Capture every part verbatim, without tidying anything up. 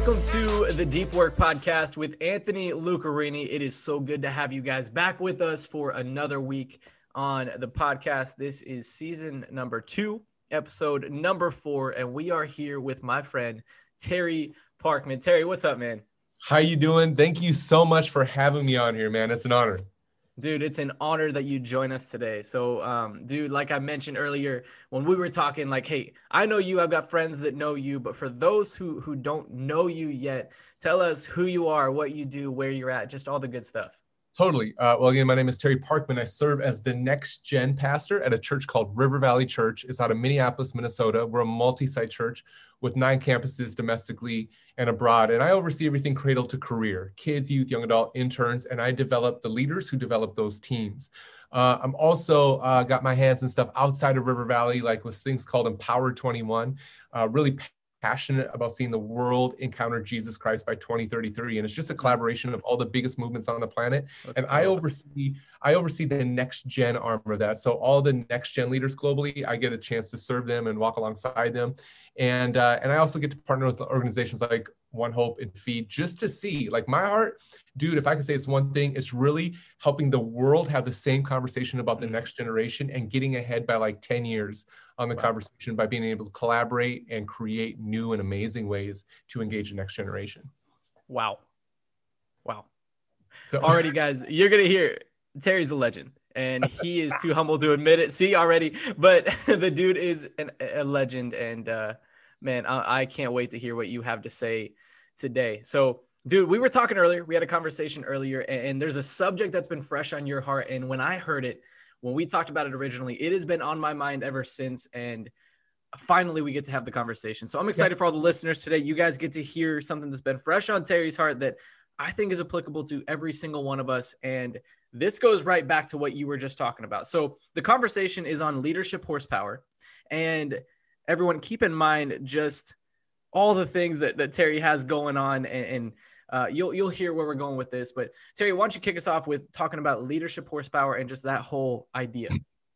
Welcome to the Deep Work Podcast with Anthony Lucarini. It is so good to have you guys back with us for another week on the podcast. This is season number two, episode number four, and we are here with my friend, Terry Parkman. Terry, what's up, man? How you doing? Thank you so much for having me on here, man. It's an honor. Dude, it's an honor that you join us today. So, um, dude, like I mentioned earlier, when we were talking, like, hey, I know you, I've got friends that know you, but for those who, who don't know you yet, tell us who you are, what you do, where you're at, just all the good stuff. Totally. Uh, well, again, my name is Terry Parkman. I serve as the next gen pastor at a church called River Valley Church. It's out of Minneapolis, Minnesota. We're a multi-site church with nine campuses domestically and abroad. And I oversee everything cradle to career, kids, youth, young adult, interns, and I develop the leaders who develop those teams. Uh, I'm also uh, got my hands in stuff outside of River Valley, like with things called Empower twenty-one, uh, really passionate about seeing the world encounter Jesus Christ by twenty thirty-three. And it's just a collaboration of all the biggest movements on the planet. That's and cool. I oversee, I oversee the next gen arm of that. So all the next gen leaders globally, I get a chance to serve them and walk alongside them. And, uh, and I also get to partner with organizations like One Hope and Feed just to see, like, my heart, dude, if I can say it's one thing, it's really helping the world have the same conversation about the next generation and getting ahead by like ten years on the wow. conversation by being able to collaborate and create new and amazing ways to engage the next generation. Wow. Wow. So already, guys, you're going to hear Terry's a legend. And he is too humble to admit it. See, already, but the dude is an, a legend. And uh, man, I, I can't wait to hear what you have to say today. So, dude, we were talking earlier. We had a conversation earlier, and, and there's a subject that's been fresh on your heart. And when I heard it, when we talked about it originally, it has been on my mind ever since. And finally, we get to have the conversation. So I'm excited yeah. for all the listeners today. You guys get to hear something that's been fresh on Terry's heart that I think is applicable to every single one of us. And this goes right back to what you were just talking about. So the conversation is on leadership horsepower, and everyone keep in mind just all the things that, that Terry has going on, and, and uh, you'll, you'll hear where we're going with this, but Terry, why don't you kick us off with talking about leadership horsepower and just that whole idea?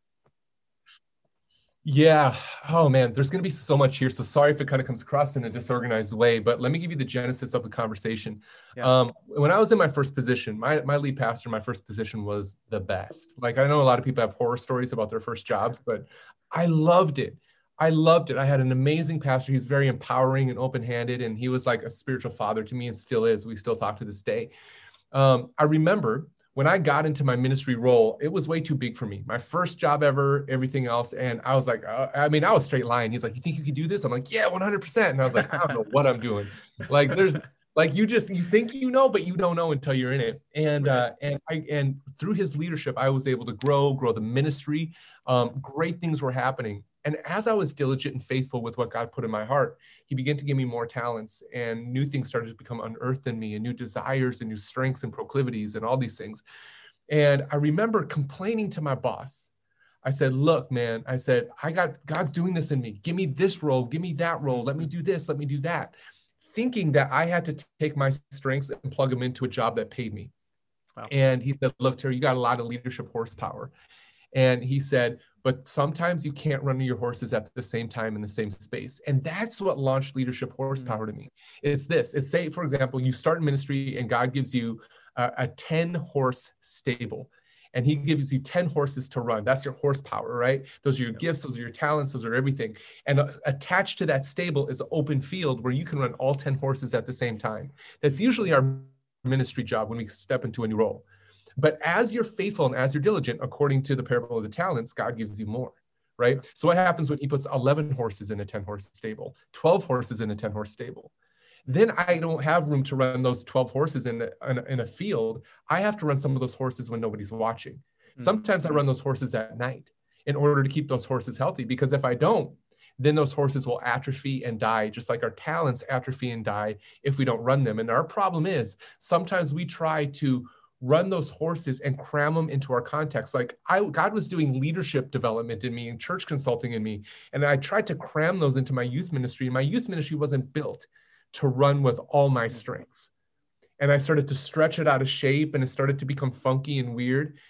Yeah. Oh man, there's going to be so much here. So sorry if it kind of comes across in a disorganized way, but let me give you the genesis of the conversation. Yeah. Um, when I was in my first position, my, my lead pastor, my first position was the best. Like, I know a lot of people have horror stories about their first jobs, but I loved it. I loved it. I had an amazing pastor. He's very empowering and open-handed, and he was like a spiritual father to me and still is. We still talk to this day. Um, I remember when I got into my ministry role, it was way too big for me. My first job ever, everything else. And I was like, uh, I mean, I was straight lying. He's like, you think you could do this? I'm like, yeah, one hundred percent. And I was like, I don't know what I'm doing. Like, there's like, you just, you think you know, but you don't know until you're in it. And, uh, and I, and through his leadership, I was able to grow, grow the ministry. Um, great things were happening. And as I was diligent and faithful with what God put in my heart, he began to give me more talents, and new things started to become unearthed in me, and new desires and new strengths and proclivities and all these things. And I remember complaining to my boss. I said, look, man, I said, I got, God's doing this in me. Give me this role. Give me that role. Let me do this. Let me do that. Thinking that I had to take my strengths and plug them into a job that paid me. Wow. And he said, look, Terry, you got a lot of leadership horsepower. And he said, but sometimes you can't run your horses at the same time in the same space. And that's what launched leadership horsepower mm-hmm. to me. It's this. It's, say, for example, you start in ministry and God gives you a, a ten horse stable, and he gives you ten horses to run. That's your horsepower, right? Those are your yep. gifts. Those are your talents. Those are everything. And uh, attached to that stable is an open field where you can run all ten horses at the same time. That's usually our ministry job when we step into a new role. But as you're faithful and as you're diligent, according to the parable of the talents, God gives you more, right? So what happens when he puts eleven horses in a ten horse stable, twelve horses in a ten horse stable? Then I don't have room to run those twelve horses in a, in a, in a field. I have to run some of those horses when nobody's watching. Mm-hmm. Sometimes I run those horses at night in order to keep those horses healthy, because if I don't, then those horses will atrophy and die, just like our talents atrophy and die if we don't run them. And our problem is sometimes we try to run those horses and cram them into our context. Like I, God was doing leadership development in me and church consulting in me. And I tried to cram those into my youth ministry. My youth ministry wasn't built to run with all my strengths. And I started to stretch it out of shape, and it started to become funky and weird.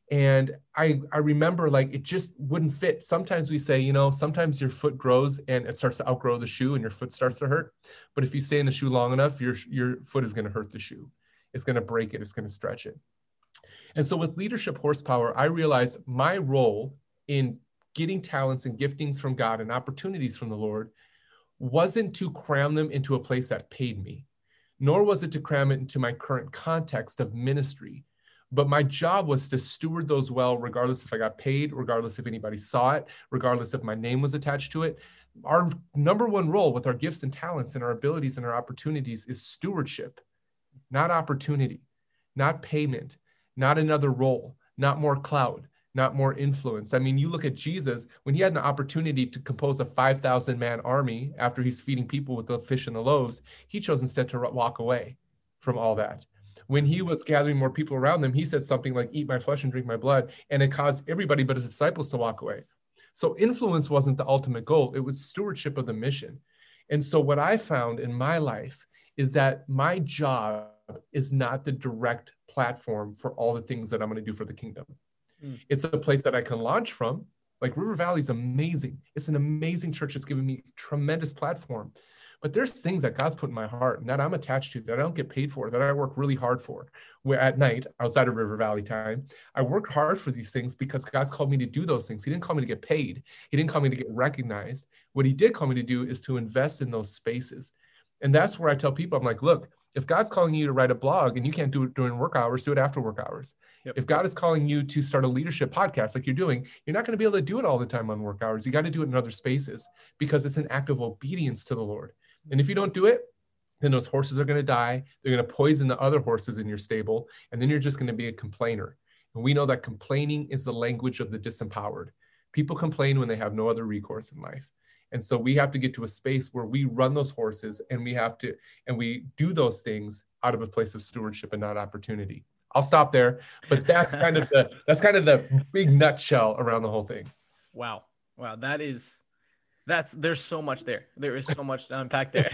And I, I remember like it just wouldn't fit. Sometimes we say, you know, sometimes your foot grows and it starts to outgrow the shoe and your foot starts to hurt. But if you stay in the shoe long enough, your, your foot is going to hurt the shoe. It's going to break it. It's going to stretch it. And so with Leadership Horsepower, I realized my role in getting talents and giftings from God and opportunities from the Lord wasn't to cram them into a place that paid me, nor was it to cram it into my current context of ministry. But my job was to steward those well, regardless if I got paid, regardless if anybody saw it, regardless if my name was attached to it. Our number one role with our gifts and talents and our abilities and our opportunities is stewardship, not opportunity, not payment, not another role, not more clout, not more influence. I mean, you look at Jesus, when he had an opportunity to compose a five thousand man army after he's feeding people with the fish and the loaves, he chose instead to walk away from all that. When he was gathering more people around them, he said something like, eat my flesh and drink my blood. And it caused everybody but his disciples to walk away. So influence wasn't the ultimate goal. It was stewardship of the mission. And so what I found in my life is that my job is not the direct platform for all the things that I'm going to do for the kingdom. Mm. It's a place that I can launch from. Like River Valley is amazing. It's an amazing church. It's given me a tremendous platform. But there's things that God's put in my heart and that I'm attached to, that I don't get paid for, that I work really hard for. Where at night, outside of River Valley time, I work hard for these things because God's called me to do those things. He didn't call me to get paid. He didn't call me to get recognized. What he did call me to do is to invest in those spaces. And that's where I tell people, I'm like, look, if God's calling you to write a blog and you can't do it during work hours, do it after work hours. Yep. If God is calling you to start a leadership podcast like you're doing, you're not going to be able to do it all the time on work hours. You got to do it in other spaces because it's an act of obedience to the Lord. And if you don't do it, then those horses are going to die. They're going to poison the other horses in your stable. And then you're just going to be a complainer. And we know that complaining is the language of the disempowered. People complain when they have no other recourse in life. And so we have to get to a space where we run those horses and we have to, and we do those things out of a place of stewardship and not opportunity. I'll stop there, but that's kind of the, that's kind of the big nutshell around the whole thing. Wow. Wow. That is, that's, there's so much there. There is so much to unpack there.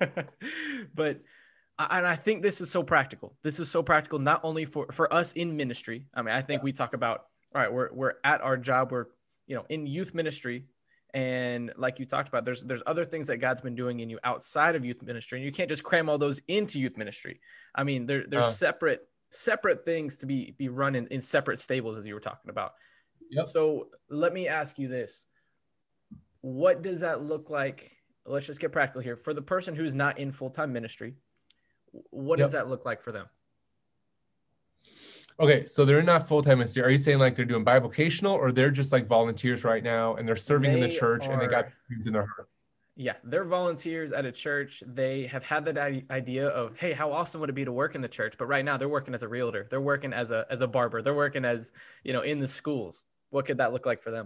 But, and I think this is so practical. This is so practical, not only for, for us in ministry. I mean, I think we talk about, all right, we're, we're at our job, we're, you know, in youth ministry. And like you talked about, there's there's other things that God's been doing in you outside of youth ministry, and you can't just cram all those into youth ministry. I mean, there, there's uh, separate separate things to be be run in, in separate stables, as you were talking about. Yep. So let me ask you this: what does that look like? Let's just get practical here. For the person who's not in full-time ministry, what yep. does that look like for them? Okay, so they're not full-time ministry. Are you saying like they're doing bivocational, or they're just like volunteers right now and they're serving they in the church are, and they got dreams in their heart? Yeah, they're volunteers at a church. They have had that idea of, hey, how awesome would it be to work in the church? But right now they're working as a realtor. They're working as a as a barber. They're working as, you know, in the schools. What could that look like for them?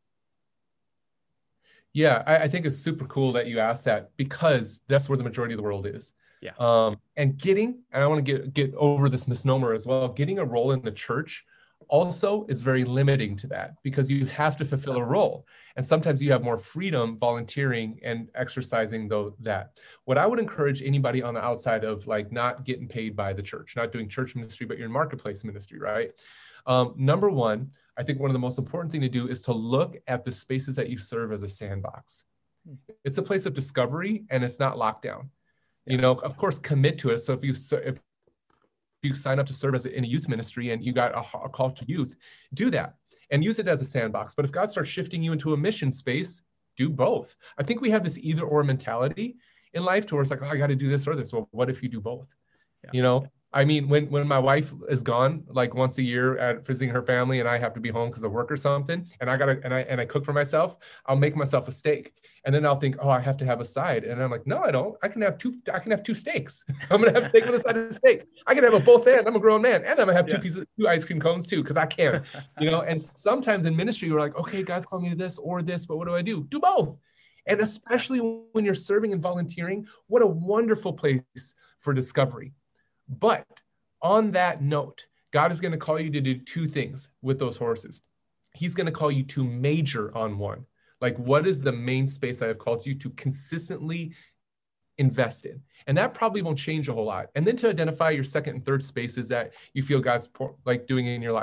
Yeah, I, I think it's super cool that you asked that, because that's where the majority of the world is. Yeah. Um, and getting, and I want to get, get over this misnomer as well, getting a role in the church also is very limiting to that, because you have to fulfill a role. And sometimes you have more freedom volunteering and exercising though that. What I would encourage anybody on the outside of like not getting paid by the church, not doing church ministry, but your marketplace ministry, right? Um, number one, I think one of the most important thing to do is to look at the spaces that you serve as a sandbox. It's a place of discovery and it's not lockdown. You know, of course, commit to it. So if you if you sign up to serve as a, in a youth ministry and you got a, a call to youth, do that and use it as a sandbox. But if God starts shifting you into a mission space, do both. I think we have this either or mentality in life to where it's like, oh, I got to do this or this. Well, what if you do both? Yeah. You know, I mean, when, when my wife is gone, like once a year at visiting her family and I have to be home because of work or something, and I got to, and I, and I cook for myself, I'll make myself a steak. And then I'll think, oh, I have to have a side. And I'm like, no, I don't. I can have two, I can have two steaks. I'm going to have steak on the side of the steak. I can have a both and. I'm a grown man. And I'm going to have two yeah. pieces, two ice cream cones too, because I can. You know, and sometimes in ministry, we're like, okay, God's calling me to this or this, but what do I do? Do both. And especially when you're serving and volunteering, what a wonderful place for discovery. But on that note, God is going to call you to do two things with those horses. He's going to call you to major on one. Like, what is the main space I have called you to consistently invest in? And that probably won't change a whole lot. And then to identify your second and third spaces that you feel God's like doing in your life.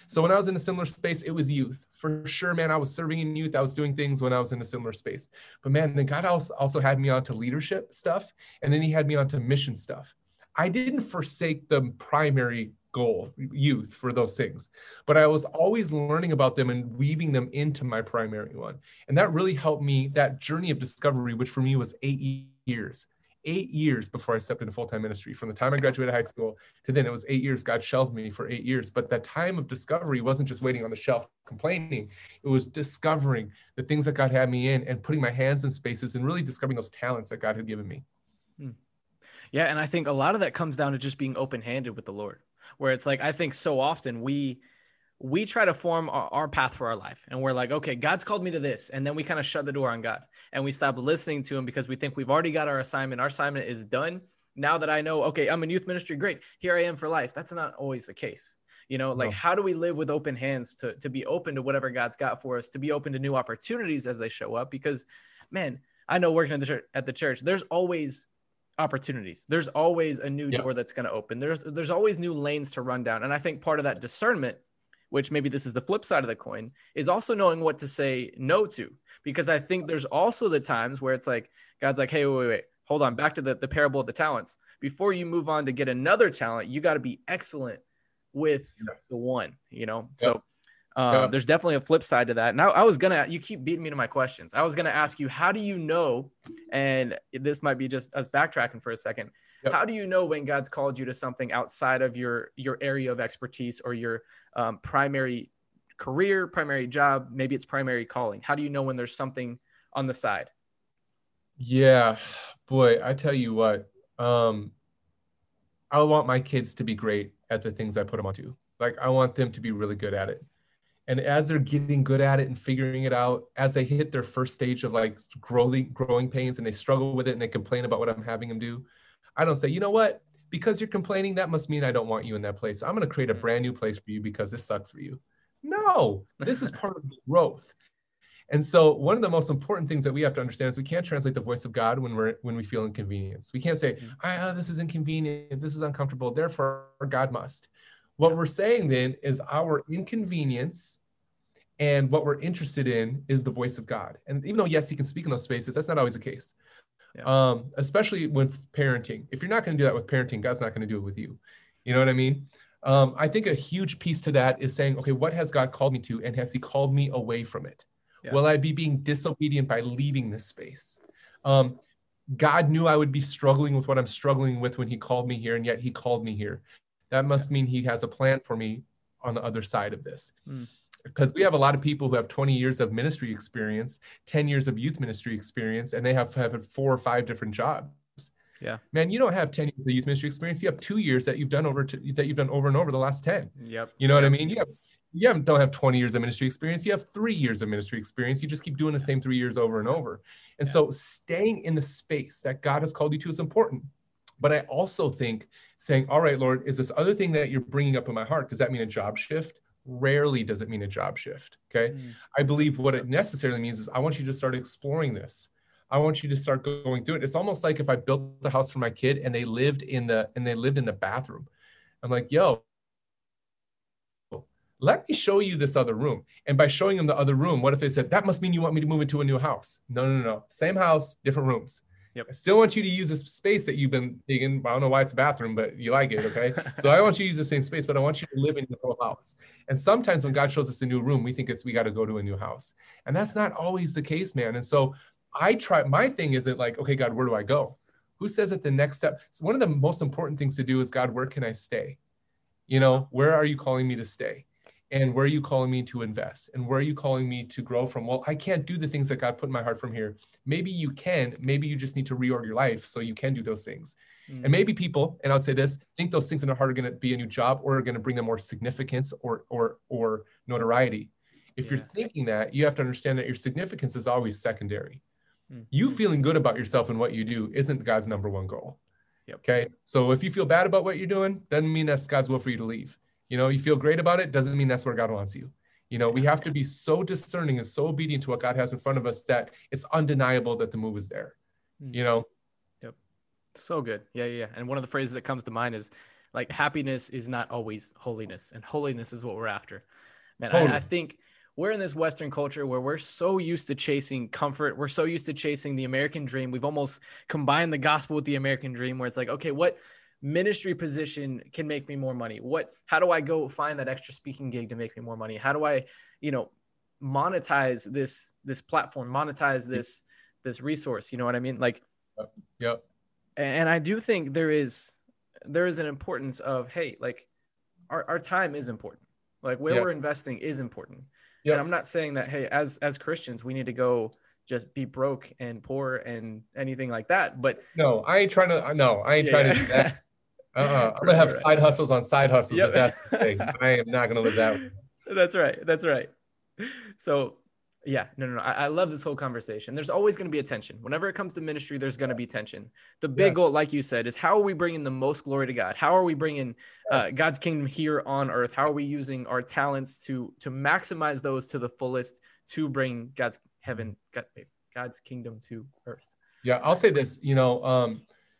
So when I was in a similar space, it was youth. For sure, man, I was serving in youth. I was doing things when I was in a similar space. But man, then God also also had me onto leadership stuff. And then he had me onto mission stuff. I didn't forsake the primary goal, youth, for those things, but I was always learning about them and weaving them into my primary one. And that really helped me, that journey of discovery, which for me was eight years. Eight years before I stepped into full-time ministry. From the time I graduated high school to then, it was eight years. God shelved me for eight years. But that time of discovery wasn't just waiting on the shelf complaining. It was discovering the things that God had me in and putting my hands in spaces and really discovering those talents that God had given me. Hmm. Yeah. And I think a lot of that comes down to just being open-handed with the Lord, where it's like, I think so often we we try to form our, our path for our life. And we're like, okay, God's called me to this. And then we kind of shut the door on God and we stop listening to him because we think we've already got our assignment. Our assignment is done. Now that I know, okay, I'm in youth ministry. Great. Here I am for life. That's not always the case. You know, like, no. How do we live with open hands to, to be open to whatever God's got for us, to be open to new opportunities as they show up? Because, man, I know working at the church, at the church, there's always opportunities. There's always a new yep. door that's going to open. There's, there's always new lanes to run down. And I think part of that discernment, which maybe this is the flip side of the coin, is also knowing what to say no to. Because I think there's also the times where it's like, God's like, hey, wait, wait, wait, hold on, back to the, the parable of the talents. Before you move on to get another talent, you got to be excellent with yes. the one, you know? Yep. So um, yep. there's definitely a flip side to that. And I, I was going to, you keep beating me to my questions. I was going to ask you, how do you know, and this might be just us backtracking for a second, yep. how do you know when God's called you to something outside of your, your area of expertise or your um, primary career, primary job, maybe it's primary calling? How do you know when there's something on the side? Yeah, boy, I tell you what, um, I want my kids to be great at the things I put them onto. Like, I want them to be really good at it. And as they're getting good at it and figuring it out, as they hit their first stage of like growing, growing pains and they struggle with it and they complain about what I'm having them do, I don't say, you know what, because you're complaining, that must mean I don't want you in that place. I'm going to create a brand new place for you because this sucks for you. No, this is part of the growth. And so one of the most important things that we have to understand is we can't translate the voice of God when we're when we feel inconvenience. We can't say, ah, this is inconvenient, this is uncomfortable, therefore God must. What we're saying then is our inconvenience and what we're interested in is the voice of God. And even though, yes, he can speak in those spaces, that's not always the case. Yeah. Um, especially with parenting. If you're not going to do that with parenting, God's not going to do it with you. You know what I mean? Um, I think a huge piece to that is saying, okay, what has God called me to? And has he called me away from it? Yeah. Will I be being disobedient by leaving this space? Um, God knew I would be struggling with what I'm struggling with when he called me here, and yet he called me here. That must mean he has a plan for me on the other side of this. Mm. Because we have a lot of people who have twenty years of ministry experience, ten years of youth ministry experience, and they have, have four or five different jobs. Yeah, man, you don't have ten years of youth ministry experience. You have two years that you've done over to, that you've done over and over the last ten. Yep. You know yep. what I mean? You have, you have, don't have twenty years of ministry experience. You have three years of ministry experience. You just keep doing the same three years over and over. And yeah. so staying in the space that God has called you to is important. But I also think saying, all right, Lord, is this other thing that you're bringing up in my heart, does that mean a job shift? Rarely does it mean a job shift, okay? Mm. I believe what it necessarily means is I want you to start exploring this. I want you to start going through it. It's almost like if I built the house for my kid and they lived in the and they lived in the bathroom. I'm like, yo, let me show you this other room. And by showing them the other room, what if they said, that must mean you want me to move into a new house? No, no, no, no. Same house, different rooms. Yep. I still want you to use this space that you've been digging. I don't know why it's a bathroom, but you like it, okay? So I want you to use the same space, but I want you to live in your whole house. And sometimes when God shows us a new room, we think it's we got to go to a new house. And that's not always the case, man. And so I try, my thing isn't like, okay, God, where do I go? Who says that the next step? So one of the most important things to do is, God, where can I stay? You know, where are you calling me to stay? And where are you calling me to invest? And where are you calling me to grow from? Well, I can't do the things that God put in my heart from here. Maybe you can. Maybe you just need to reorder your life so you can do those things. Mm. And maybe people, and I'll say this, think those things in their heart are going to be a new job or are going to bring them more significance or or or notoriety. If yeah. you're thinking that, you have to understand that your significance is always secondary. Mm. You feeling good about yourself and what you do isn't God's number one goal. Yep. Okay. So if you feel bad about what you're doing, doesn't mean that's God's will for you to leave. You know, you feel great about it, doesn't mean that's where God wants you. You know, we have to be so discerning and so obedient to what God has in front of us that it's undeniable that the move is there, you know? Yep. So good. Yeah, yeah. And one of the phrases that comes to mind is like happiness is not always holiness, and holiness is what we're after. Man, Totally. I, I think we're in this Western culture where we're so used to chasing comfort. We're so used to chasing the American dream. We've almost combined the gospel with the American dream, where it's like, okay, what ministry position can make me more money? What, how do I go find that extra speaking gig to make me more money? How do I, you know, monetize this, this platform, monetize this, this resource? You know what I mean? Like, yep. And I do think there is, there is an importance of, hey, like our, our time is important. Like where yep. we're investing is important. Yep. And I'm not saying that, hey, as, as Christians, we need to go just be broke and poor and anything like that. But no, I ain't trying to, no, I ain't yeah, trying yeah. to do that. Uh-uh. I'm Right, gonna have right. side hustles on side hustles. Yep. If that's the thing. I am not gonna live that way. That's right. That's right. So yeah, no, no, no. I, I love this whole conversation. There's always going to be a tension. Whenever it comes to ministry, there's going to be tension. The big Yeah. goal, like you said, is how are we bringing the most glory to God? How are we bringing uh, Yes. God's kingdom here on earth? How are we using our talents to to maximize those to the fullest to bring God's heaven, God, God's kingdom to earth? Yeah, I'll say this. You know, um,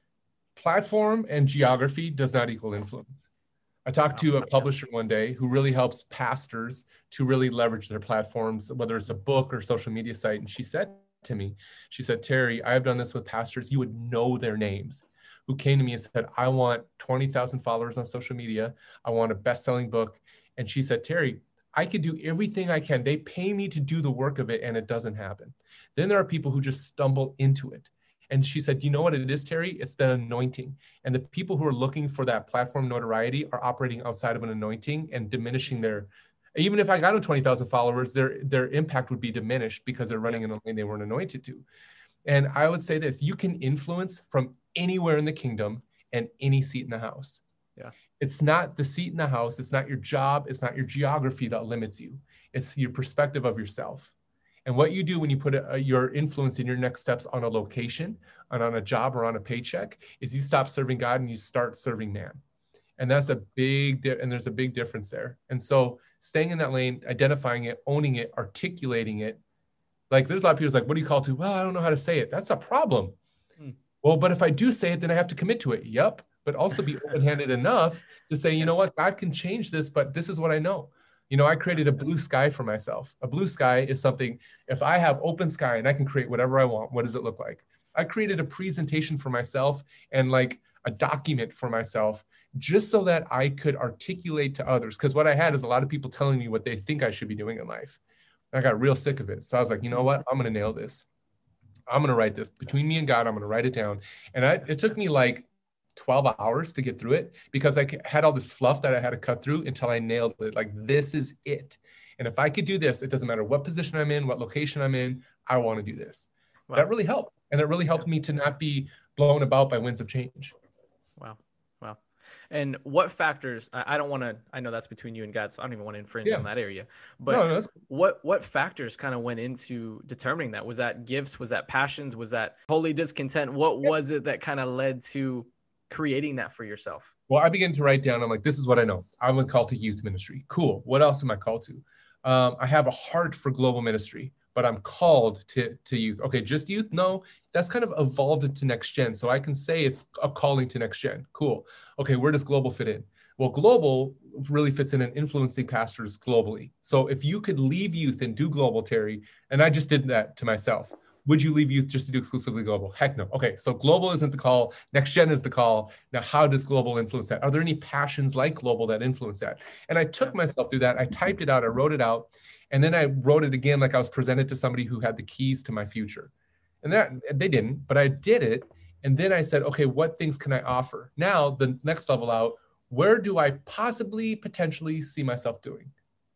platform and geography does not equal influence. I talked to a publisher one day who really helps pastors to really leverage their platforms, whether it's a book or social media site. And she said to me, she said, Terry, I've done this with pastors. You would know their names, who came to me and said, I want twenty thousand followers on social media. I want a best-selling book. And she said, Terry, I could do everything I can. They pay me to do the work of it, and it doesn't happen. Then there are people who just stumble into it. And she said, you know what it is, Terry? It's the anointing. And the people who are looking for that platform notoriety are operating outside of an anointing and diminishing their, even if I got them twenty thousand followers, their, their impact would be diminished because they're running in a lane they weren't anointed to. And I would say this, you can influence from anywhere in the kingdom and any seat in the house. Yeah. It's not the seat in the house. It's not your job. It's not your geography that limits you. It's your perspective of yourself. And what you do when you put a, your influence in your next steps on a location and on a job or on a paycheck is you stop serving God and you start serving man. And that's a big, di- and there's a big difference there. And so staying in that lane, identifying it, owning it, articulating it. Like there's a lot of people who's like, what do you call to? Well, I don't know how to say it. That's a problem. Hmm. Well, but if I do say it, then I have to commit to it. Yep. But also be open-handed enough to say, you know what, God can change this, but this is what I know. You know, I created a blue sky for myself. A blue sky is something, if I have open sky and I can create whatever I want, what does it look like? I created a presentation for myself and like a document for myself just so that I could articulate to others. Because what I had is a lot of people telling me what they think I should be doing in life. I got real sick of it. So I was like, you know what? I'm going to nail this. I'm going to write this between me and God. I'm going to write it down. And I, it took me like twelve hours to get through it because I had all this fluff that I had to cut through until I nailed it. Like, this is it. And if I could do this, it doesn't matter what position I'm in, what location I'm in, I want to do this. Wow. That really helped. And it really helped me to not be blown about by winds of change. Wow. Wow. And what factors, I don't want to, I know that's between you and God, so I don't even want to infringe yeah. on that area, but no, no, what, what factors kind of went into determining that? Was that gifts? Was that passions? Was that holy discontent? What yeah. was it that kind of led to creating that for yourself? Well, I began to write down, I'm like, this is what I know. I'm called to youth ministry. Cool. What else am I called to? Um, I have a heart for global ministry, but I'm called to, to youth. Okay, just youth? No, that's kind of evolved into next gen. So I can say it's a calling to next gen. Cool. Okay, where does global fit in? Well, global really fits in in influencing pastors globally. So if you could leave youth and do global, Terry, and I just did that to myself, would you leave youth just to do exclusively global? Heck no. Okay, so global isn't the call. Next gen is the call. Now, how does global influence that? Are there any passions like global that influence that? And I took myself through that. I typed it out. I wrote it out. And then I wrote it again like I was presented to somebody who had the keys to my future. And that they didn't, but I did it. And then I said, okay, what things can I offer? Now, the next level out, where do I possibly, potentially see myself doing?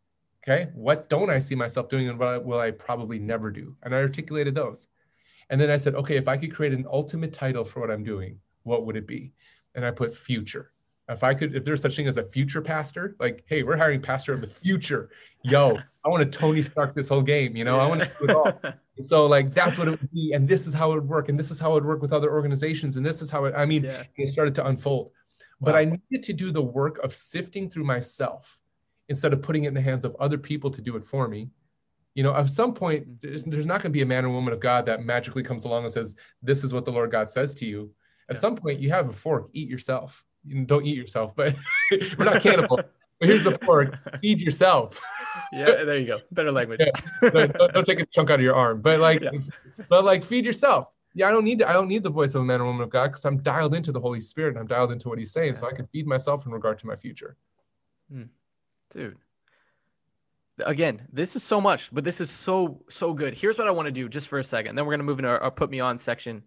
Okay, what don't I see myself doing and what will I probably never do? And I articulated those. And then I said, okay, if I could create an ultimate title for what I'm doing, what would it be? And I put future. If I could, if there's such thing as a future pastor, like, hey, we're hiring pastor of the future. Yo, I want to Tony Stark this whole game, you know, yeah. I want to do it all. So like, that's what it would be. And this is how it would work. And this is how it would work with other organizations. And this is how it, I mean, yeah. it started to unfold. Wow. But I needed to do the work of sifting through myself instead of putting it in the hands of other people to do it for me. You know, at some point, there's, there's not going to be a man or woman of God that magically comes along and says, this is what the Lord God says to you. At yeah. some point, you have a fork, eat yourself. you don't eat yourself, but we're not cannibals. But here's the fork: feed yourself. Yeah, there you go. Better language. Yeah. Don't, don't take a chunk out of your arm, but like, yeah. but like, feed yourself. Yeah, I don't need to, I don't need the voice of a man or woman of God because I'm dialed into the Holy Spirit and I'm dialed into what He's saying, yeah. so I can feed myself in regard to my future. Hmm. Dude. Again, this is so much, but this is so, so good. Here's what I want to do just for a second. Then we're going to move into our, our Put Me On section.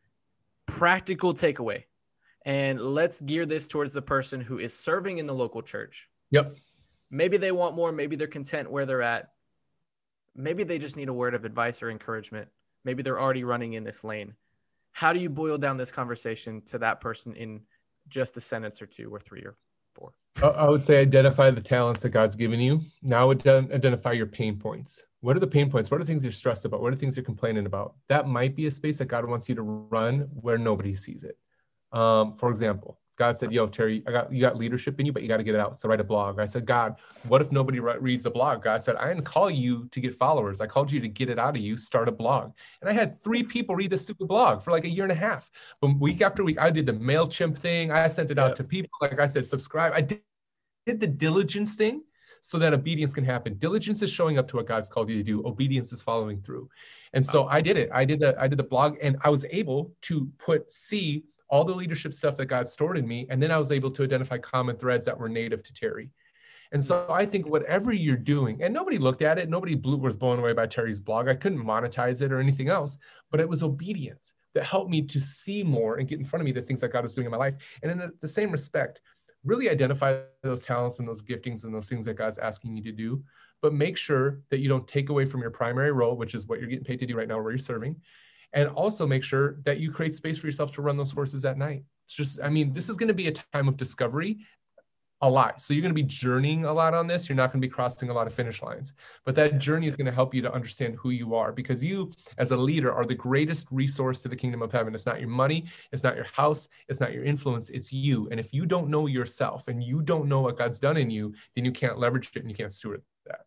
Practical takeaway. And let's gear this towards the person who is serving in the local church. Yep. Maybe they want more. Maybe they're content where they're at. Maybe they just need a word of advice or encouragement. Maybe they're already running in this lane. How do you boil down this conversation to that person in just a sentence or two or three or four? I would say identify the talents that God's given you. Now identify your pain points. What are the pain points? What are things you're stressed about? What are things you're complaining about? That might be a space that God wants you to run where nobody sees it. Um, for example, God said, yo, Terry, I got, you got leadership in you, but you got to get it out. So write a blog. I said, God, what if nobody re- reads the blog? God said, I didn't call you to get followers. I called you to get it out of you, start a blog. And I had three people read this stupid blog for like a year and a half. But week after week, I did the MailChimp thing. I sent it out yep. to people. Like I said, subscribe. I did, did the diligence thing so that obedience can happen. Diligence is showing up to what God's called you to do. Obedience is following through. And so I did it. I did the, I did the blog and I was able to put C all the leadership stuff that God stored in me. And then I was able to identify common threads that were native to Terry. And so I think whatever you're doing, and nobody looked at it, nobody blew, was blown away by Terry's blog. I couldn't monetize it or anything else, but it was obedience that helped me to see more and get in front of me the things that God was doing in my life. And in the, the same respect, really identify those talents and those giftings and those things that God's asking you to do, but make sure that you don't take away from your primary role, which is what you're getting paid to do right now, where you're serving. And also make sure that you create space for yourself to run those horses at night. It's just, I mean, this is going to be a time of discovery a lot. So you're going to be journeying a lot on this. You're not going to be crossing a lot of finish lines, but that journey is going to help you to understand who you are, because you as a leader are the greatest resource to the kingdom of heaven. It's not your money. It's not your house. It's not your influence. It's you. And if you don't know yourself and you don't know what God's done in you, then you can't leverage it and you can't steward that.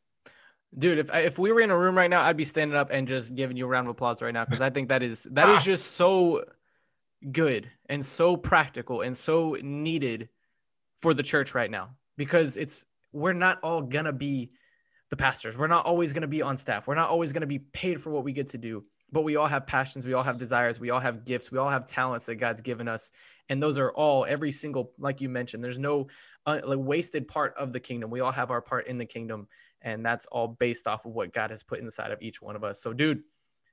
Dude, if if we were in a room right now, I'd be standing up and just giving you a round of applause right now, because I think that is that is just so good and so practical and so needed for the church right now, because it's we're not all gonna be the pastors. We're not always gonna be on staff. We're not always gonna be paid for what we get to do, but we all have passions. We all have desires. We all have gifts. We all have talents that God's given us. And those are all, every single, like you mentioned, there's no uh, like wasted part of the kingdom. We all have our part in the kingdom. And that's all based off of what God has put inside of each one of us. So, dude,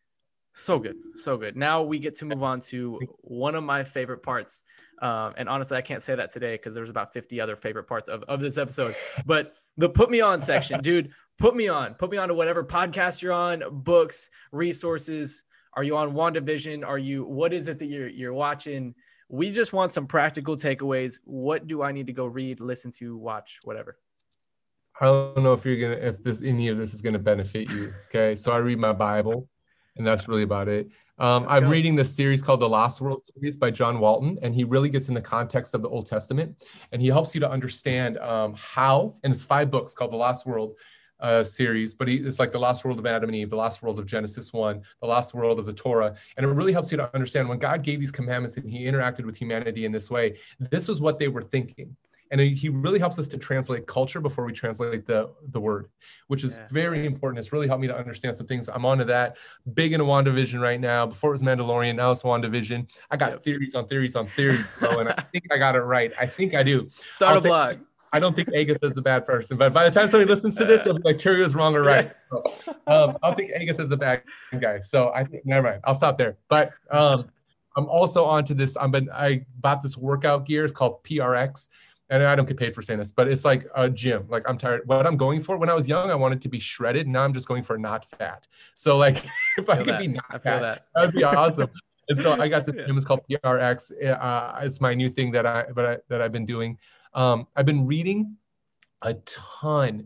so good. So good. Now we get to move on to one of my favorite parts. Um, and honestly, I can't say that today because there's about fifty other favorite parts of, of this episode. But the Put Me On section, dude, put me on. Put me on to whatever podcast you're on, books, resources. Are you on WandaVision? Are you, what is it that you're you're watching? We just want some practical takeaways. What do I need to go read, listen to, watch, whatever? I don't know if you're going to, if this, any of this is going to benefit you. Okay. So I read my Bible and that's really about it. Um, I'm go. reading this series called The Lost World series by John Walton, and he really gets in the context of the Old Testament, and he helps you to understand um, how, and it's five books called The Lost World uh, series, but he, it's like The Lost World of Adam and Eve, The Lost World of Genesis one, The Lost World of the Torah. And it really helps you to understand when God gave these commandments and he interacted with humanity in this way, this was what they were thinking. And he really helps us to translate culture before we translate the, the word, which is yeah. very important. It's really helped me to understand some things. I'm onto that. Big into WandaVision right now. Before it was Mandalorian, now it's WandaVision. I got yep. theories on theories on theories, bro, and I think I got it right. I think I do. Start I'll a blog. Think, I don't think Agatha's a bad person, but by the time somebody listens to this, it'll be like Terry was wrong or right. So, um, I'll think Agatha's a bad guy. So I think, never mind. I'll stop there. But um, I'm also onto this. I'm been, I bought this workout gear. It's called P R X. And I don't get paid for saying this, but it's like a gym. Like I'm tired. What I'm going for, when I was young, I wanted to be shredded. Now I'm just going for not fat. So like if I, I could that. be not I feel fat, that. that would be awesome. And so I got the gym. It's called P R X. Uh, it's my new thing that I, but I, that I've been doing. Um, I've been reading a ton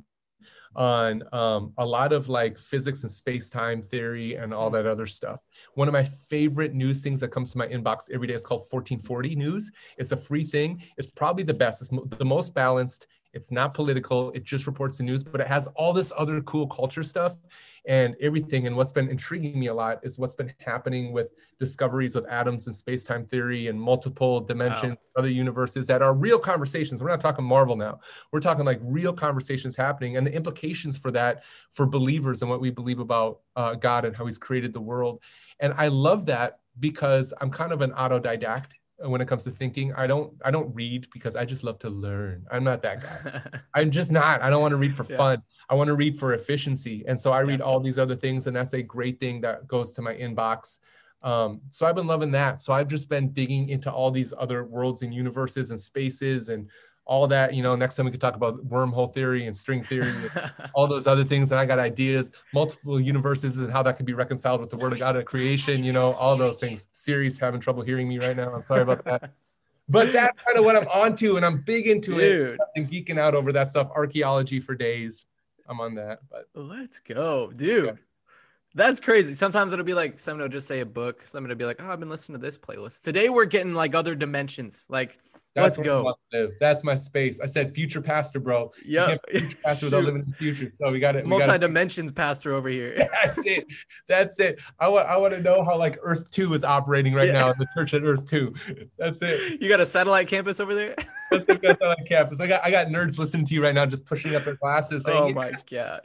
on um, a lot of like physics and space-time theory and all that other stuff. One of my favorite news things that comes to my inbox every day is called fourteen forty News. It's a free thing. It's probably the best. It's mo- the most balanced. It's not political. It just reports the news, but it has all this other cool culture stuff. and everything. And what's been intriguing me a lot is what's been happening with discoveries with atoms and space-time theory and multiple dimensions, wow. other universes that are real conversations. We're not talking Marvel now. We're talking like real conversations happening, and the implications for that for believers and what we believe about uh, God and how he's created the world. And I love that because I'm kind of an autodidact when it comes to thinking. I don't I don't read because I just love to learn. I'm not that guy. I'm just not. I don't want to read for yeah. fun. I want to read for efficiency. And so I read yeah. all these other things, and that's a great thing that goes to my inbox. Um, so I've been loving that. So I've just been digging into all these other worlds and universes and spaces and all that. You know, next time we could talk about wormhole theory and string theory, and all those other things. And I got ideas, multiple universes and how that can be reconciled with the word of God and creation, you know, all those things. Siri's having trouble hearing me right now. I'm sorry about that. But that's kind of what I'm onto, and I'm big into Dude. it and geeking out over that stuff. Archaeology for days. I'm on that. But let's go, dude. Yeah. That's crazy. Sometimes it'll be like, someone will just say a book. Someone will be like, oh, I've been listening to this playlist. Today we're getting like other dimensions. Like, That's let's go. That's my space. I said future pastor, bro. Yeah. Future pastor without living in the future. So we got it. Multi-dimensions pastor over here. That's it. That's it. I want I want to know how like Earth two is operating right yeah. now in the church at Earth two. That's it. You got a satellite campus over there? That's a satellite campus. I got I got nerds listening to you right now, just pushing up their glasses. Saying, oh my gosh.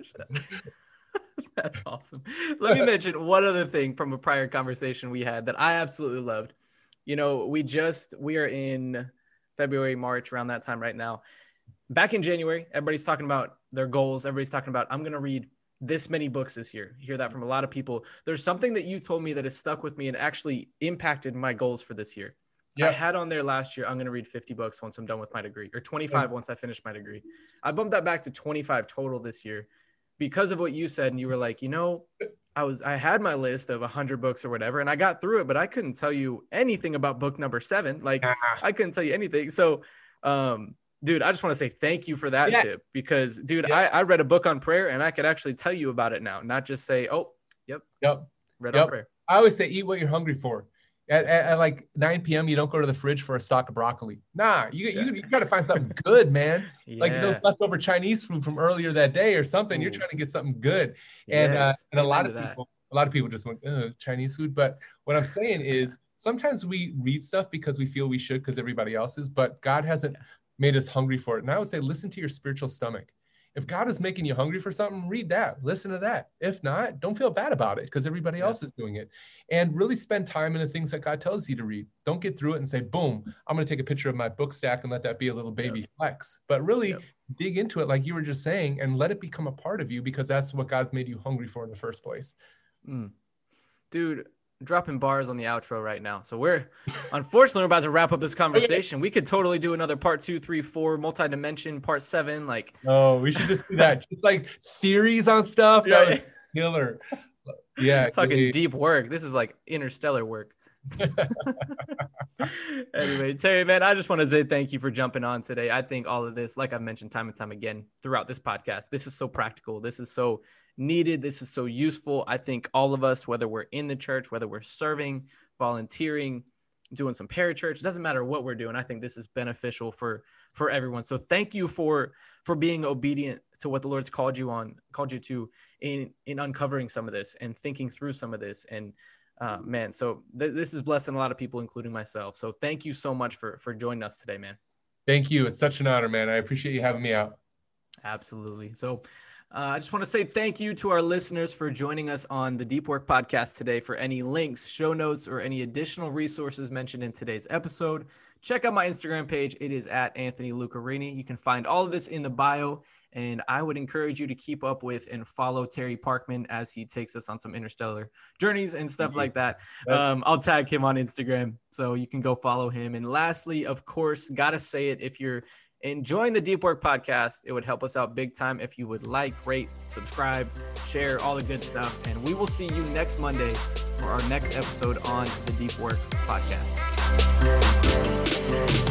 That's awesome. Let me mention one other thing from a prior conversation we had that I absolutely loved. You know, we just, we are in February, March, around that time right now. Back in January, everybody's talking about their goals. Everybody's talking about, I'm going to read this many books this year. You hear that from a lot of people. There's something that you told me that has stuck with me and actually impacted my goals for this year. Yep. I had on there last year, I'm going to read fifty books once I'm done with my degree, or twenty-five yeah. once I finish my degree. I bumped that back to twenty-five total this year because of what you said. And you were like, you know, I was, I had my list of a hundred books or whatever, and I got through it, but I couldn't tell you anything about book number seven. Like I couldn't tell you anything. So, um, dude, I just want to say thank you for that yes. tip, because dude, yeah. I, I read a book on prayer and I could actually tell you about it now, not just say, oh, yep. Yep. Read yep. on prayer. I always say, eat what you're hungry for. At, at, at like nine p.m., you don't go to the fridge for a stock of broccoli. Nah, you, yeah. you, you got to find something good, man. Yeah. Like those leftover Chinese food from earlier that day or something. Ooh. You're trying to get something good. And, yes. uh, and a lot of people, that. a lot of people just went, Chinese food. But what I'm saying is sometimes we read stuff because we feel we should because everybody else is, but God hasn't yeah. made us hungry for it. And I would say, listen to your spiritual stomach. If God is making you hungry for something, read that, listen to that. If not, don't feel bad about it because everybody yeah. else is doing it. And really spend time in the things that God tells you to read. Don't get through it and say, boom, I'm going to take a picture of my book stack and let that be a little baby yeah. flex. But really yeah. dig into it like you were just saying and let it become a part of you, because that's what God's made you hungry for in the first place. Mm. Dude, dropping bars on the outro right now. So we're unfortunately we're about to wrap up this conversation. Okay. We could totally do another part two, three, four, multi-dimension, part seven. Like, oh, we should just do that. Just like theories on stuff. Yeah. That was killer. Yeah. Talking really deep work. This is like interstellar work. Anyway, Terry, man, I just want to say thank you for jumping on today. I think all of this, like I've mentioned time and time again throughout this podcast, this is so practical. This is so needed. This is so useful. I think all of us, whether we're in the church, whether we're serving, volunteering, doing some parachurch, it doesn't matter what we're doing. I think this is beneficial for for everyone. So thank you for for being obedient to what the Lord's called you on, called you to in in uncovering some of this and thinking through some of this. And uh, man, so th- this is blessing a lot of people, including myself. So thank you so much for for joining us today, man. Thank you. It's such an honor, man. I appreciate you having me out. Absolutely. So Uh, I just want to say thank you to our listeners for joining us on the Deep Work Podcast today. For any links, show notes, or any additional resources mentioned in today's episode, check out my Instagram page. It is at Anthony Lucarini. You can find all of this in the bio, and I would encourage you to keep up with and follow Terry Parkman as he takes us on some interstellar journeys and stuff like that. Um, I'll tag him on Instagram, so you can go follow him. And lastly, of course, gotta say it, if you're enjoying the Deep Work Podcast, it would help us out big time if you would like, rate, subscribe, share, all the good stuff. And we will see you next Monday for our next episode on the Deep Work Podcast.